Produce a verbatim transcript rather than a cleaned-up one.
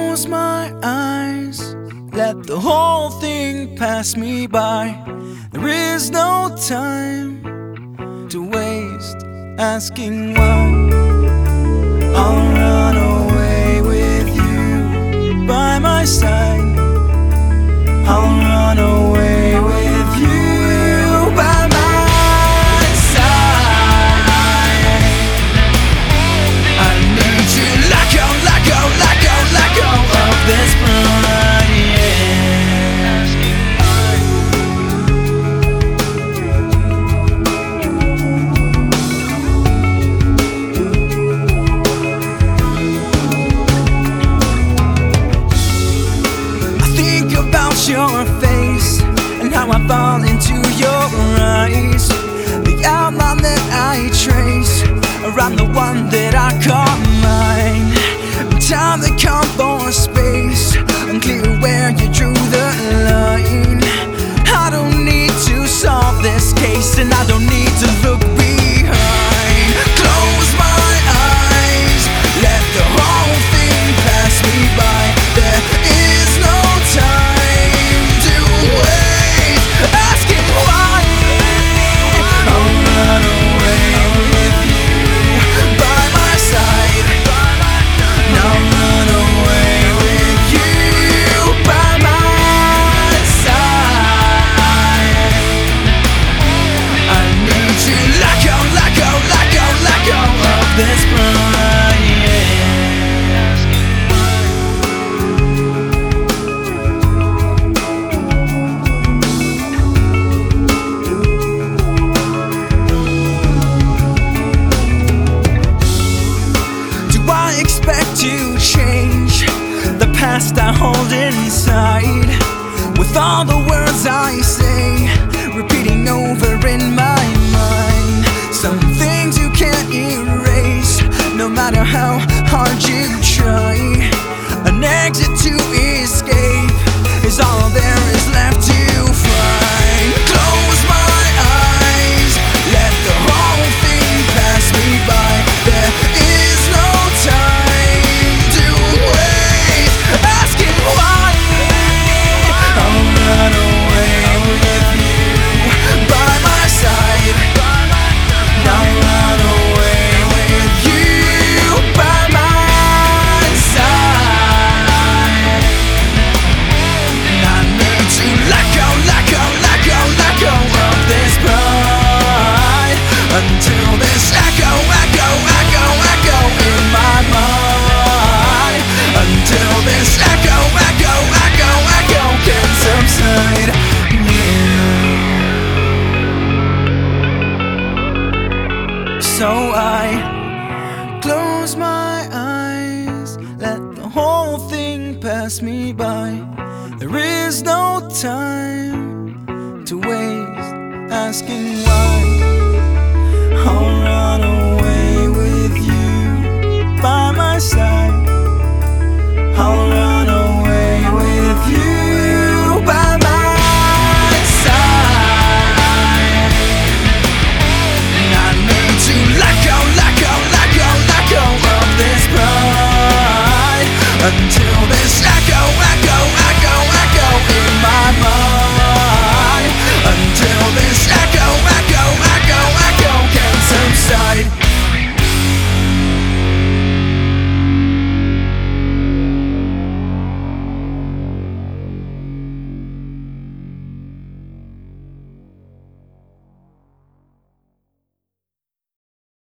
close my eyes, let the whole thing pass me by. There is no time to waste asking why. I'll run away with you by my side. I'll run away with you by my side. I need to let go, let go, let go, let go of this pride, yeah. I think about your face and how I fall into your eyes. The outline that I trace around the one that I call mine. Time to come for space, unclear where you drew the line. I don't need to solve this case, and I don't need to look behind. Close my eyes, let the whole thing pass me by. There is no time to wait asking why. I'll run away with you by my side. Now run away with you by my side. I need to let go, let go, let go, let go of this pride, yeah. Do I expect to change the past I hold inside? With all the words I say repeating over in my mind. Some things you can't erase, no matter how hard you try. An exit to escape is all there is left to find. Close my eyes, let the whole thing pass me by. There is no time to wait asking why. I'll run away with you by my side. Now run away with you by my side. And I need to let go, let go, let go, let go of this pride, until this echo, echo, echo, echo in my mind. Until this echo, echo, echo, echo can subside, yeah. So I close my eyes, let the whole thing pass me by. There is no time to waste asking why. I'll run away with you by my side. I'll run away with you by my side. And I need to let go, let go, let go, let go of this pride, until